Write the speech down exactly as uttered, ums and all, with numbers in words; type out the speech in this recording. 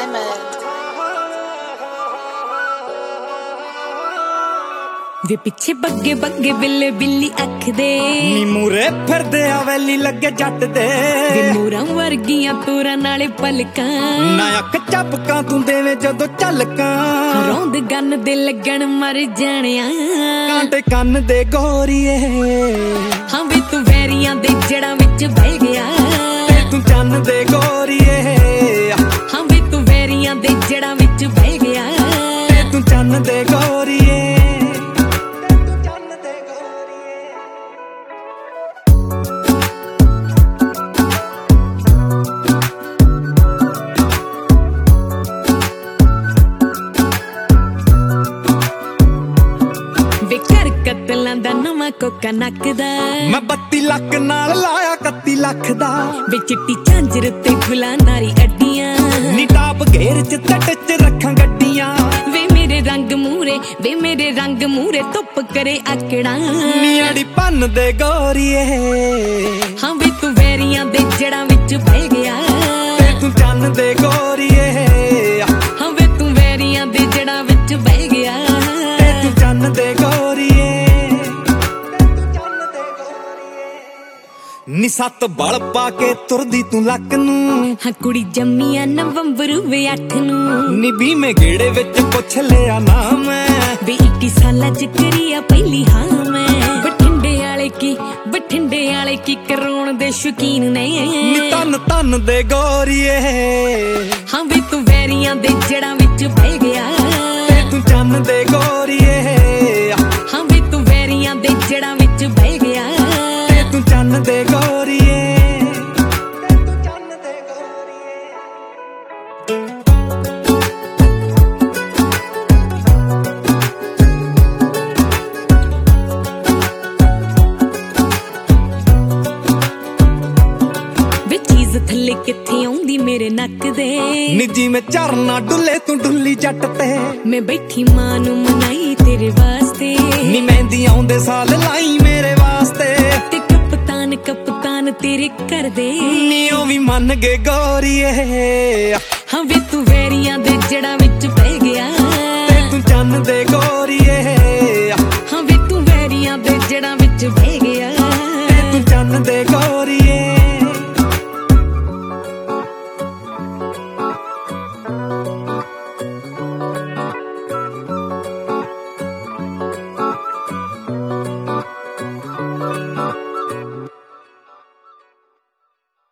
Diamond. वे पिछे बग्गे बग्गे बिल्ले बिल्ली अख दे नी मूरे फिरदे आ वैली लगे जट दे वे मोरां वर्गियां तोरां नाले पलकां ना अख झपकां तू देवे जदों झलकां रौंद गन दे लगण मर जाणिया कांटे कन दे गोरीए हां वे तू वैरियां दे जड़ां विच बह गया ते तू चन्न दे गोरीए हां वे तू वैरियां दे जड़ां विच बह गया ते तू चन्न दे गोरीए कतलां दा नवां कोका नकदा मैं बत्ती लख नाल लाया कत्ती लख दा वे चिट्टी झांजर ते गुला नारी अड्डियां नी टाप घेर च तट च रखां गड्डियां वे मेरे रंग मूरे वे मेरे रंग मूरे धुप करे आकड़ा नी अड़ी भन दे गोरीए हां वे तू वैरियां दे जड़ां विच बह गया ते तू चन्न दे गोरीए हां वे तू वैरियां दे जड़ां विच बह गया ते तू चन्न दे गोरीए नी सत बल पा के तुरदी तू लक नू हां कुड़ी जम्मी आ नवंबर वे अठ नू नी बीमे गेड़े विच पुछ लिया ना मैं वे इक्की साला च करिया पहली हां मैं बठिंडे वाले की बठिंडे वाले की करोण दे शौकीन ने नी तन तन दे गोरीए हां वे तू वैरियां दे जड़ां विच बह गया ते तू चन्न दे गोरीए हां वे तू वैरियां दे जड़ां विच बह गया ते तू चन्न दे गोरीए थल्ले किथे आउंदी मेरे नक दे निजी में झरना डुले तू डुली जट ते मैं बैठी मां नू मनाई तेरे वास्ते नी मेहंदी आउंदे साल लाई मेरे वास्ते ते कप्तान कप्तान तेरे कर दे नी ओ भी मन गए गोरीए हां वे तू वैरियां दे जड़ां विच बह गया ते तू चन्न दे गोरीए हां वे तू वैरियां दे जड़ां विच बह गया ते तू चन्न दे गोरी